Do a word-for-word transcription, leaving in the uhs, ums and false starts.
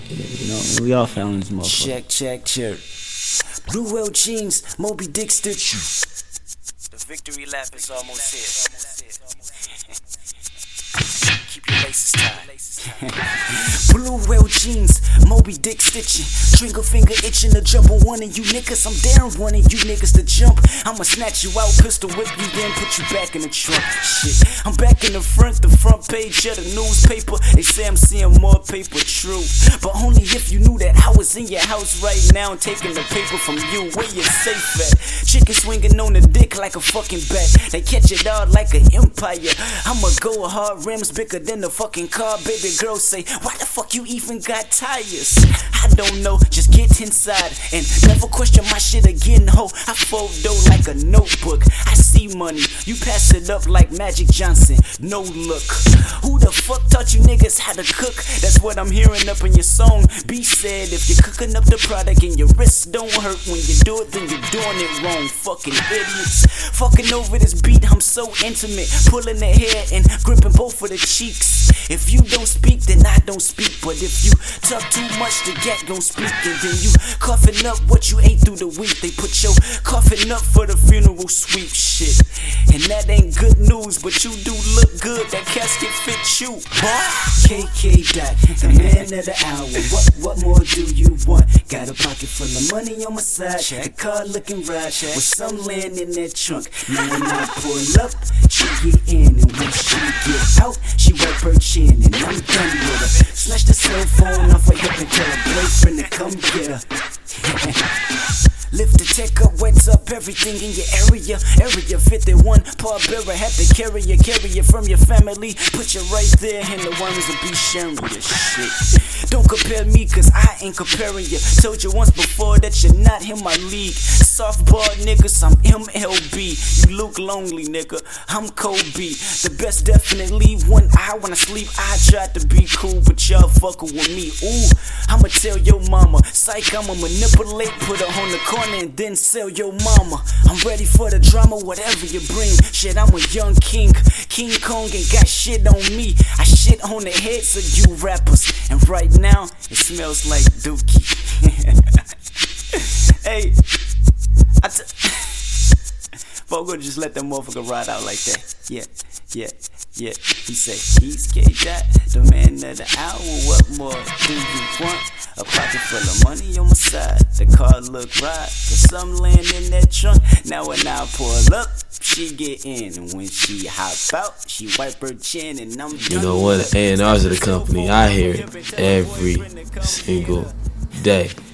You know, we all fell in this motherfucker. Check, check, check. Blue Whale jeans, Moby Dick stitch. The victory lap is almost here. Keep your laces tied. Blue Whale jeans, Moby Dick stitching. Trigger finger itching to jump on one of you niggas. I'm daring one of you niggas to jump. I'ma snatch you out, pistol whip you, then put you back in the trunk. Shit, I'm back in the front, the front page of the newspaper. They say I'm seeing more paper, true, but only if you knew that I was in your house right now taking the paper from you. Where you safe at? Chicken swinging on the dick like a fucking bat. They catch it all like an empire. I'ma go hard, rims bigger than the fucking car. Baby girl say, why the fuck you even got tires? I don't know, just get inside and never question my shit again, ho. I fold dough like a notebook. I see money, you pass it up like Magic Johnson. No look. Who the fuck taught you niggas how to cook? That's what I'm hearing up in your song. B said if you're cooking up the product and your wrists don't hurt when you do it, then you're doing it wrong. Fucking idiots. Fucking over this beat, I'm so intimate. Pulling the hair and gripping both of the cheeks. If you don't speak, then I don't speak. But if you talk too much, the gat gon' speak. And then you coughing up what you ate through the week. They put your coffin up for the funeral sweep. Shit, and that ain't good news, but you do look good. That casket fits you, boy. K K Dot, the man of the hour. What, what more do you want? Got a pocket full of money on my side. The car looking right, with some land in that trunk. Now when I pull up, she get in, and when she get out, she wipe her chin, and I'm done with her. Snatch the cell phone off her hip and tell her boyfriend to come get her. Lift the tech up, wets up everything in your area. Area fifty-one, Paul Bearer had to carry you, carry you from your family. Put you right there, and the worms will be sharing your shit. Don't compare me, cause I ain't comparing you. Told you once before that you're not in my league. Softball niggas, I'm M L B. You look lonely, nigga, I'm Kobe. The best definitely one eye when I sleep. I tried to be cool, but y'all fucking with me. Ooh, I'ma tell your mama, psych, I'ma manipulate, put her on the corner and then sell your mama. I'm ready for the drama, whatever you bring. Shit, I'm a young king, King Kong ain't got shit on me. I shit on the heads of you rappers, and right now it smells like dookie. Hey, I t Folk gonna just let that motherfucker ride out like that. Yeah, yeah, yeah. He say he's K-Dot, the man of the hour. What more do you want? A pocket full of money on my side. The car look right, there's some land in that trunk. Now when I pull up, she get in, and when she hop out, she wipe her chin, and I'm done. You know what? A and R's of the company, I hear it every single day.